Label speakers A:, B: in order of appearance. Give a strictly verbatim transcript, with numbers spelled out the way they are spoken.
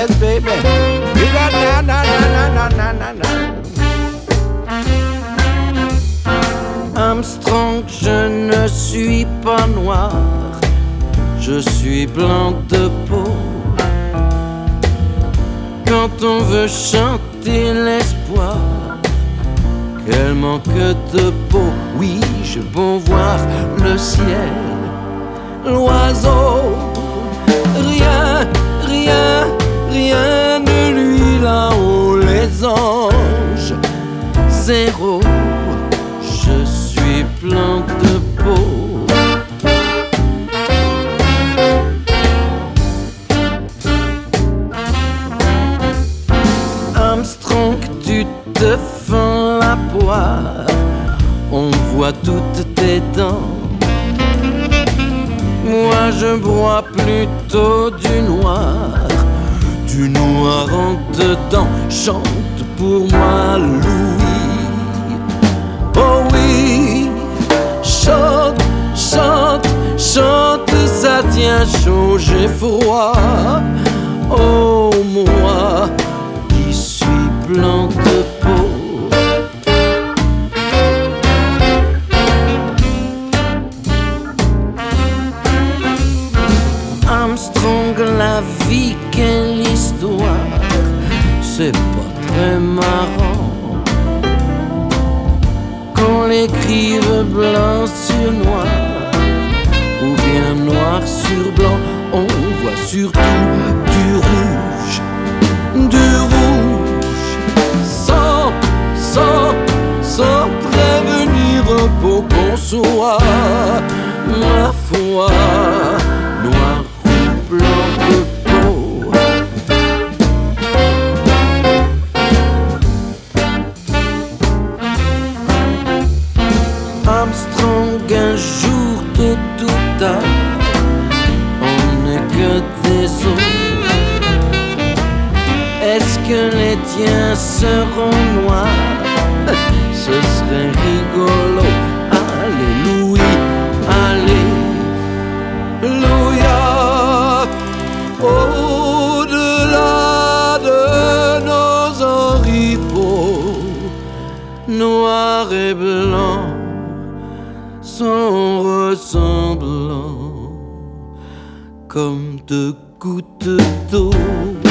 A: yes, baby. Na, na, na, na, na, na, na. Armstrong, je ne suis pas noir, je suis blanc de peau. Quand on veut chanter l'espoir, quel manque de peau. Oui, j'ai beau voir le ciel, l'oiseau, rien, rien, rien de lui là-haut, les anges, zéro, je suis blanc de peau. Armstrong, tu te fends la poire, on voit toutes tes dents. Moi je bois plutôt du noir, du noir en dedans. Chante pour moi Louis, oh oui. Chante, chante, chante, ça tient chaud, j'ai froid. Oh moi qui suis blanc de peau. Armstrong, la vie, quelle histoire, c'est pas très marrant qu'on l'écrive blanc sur noir, ou bien noir sur blanc. On voit surtout du rouge, du rouge, sans, sans, sans prévenir pour qu'on soit, ma foi, noir ou blanc de peau. Armstrong, un jour tôt ou tard, on n'est que des os. Est-ce que les tiens seront noirs? Ce serait rigolo. Alléluia, alléluia. Au-delà de nos oripeaux, noir et blanc sont ressemblants comme deux gouttes d'eau.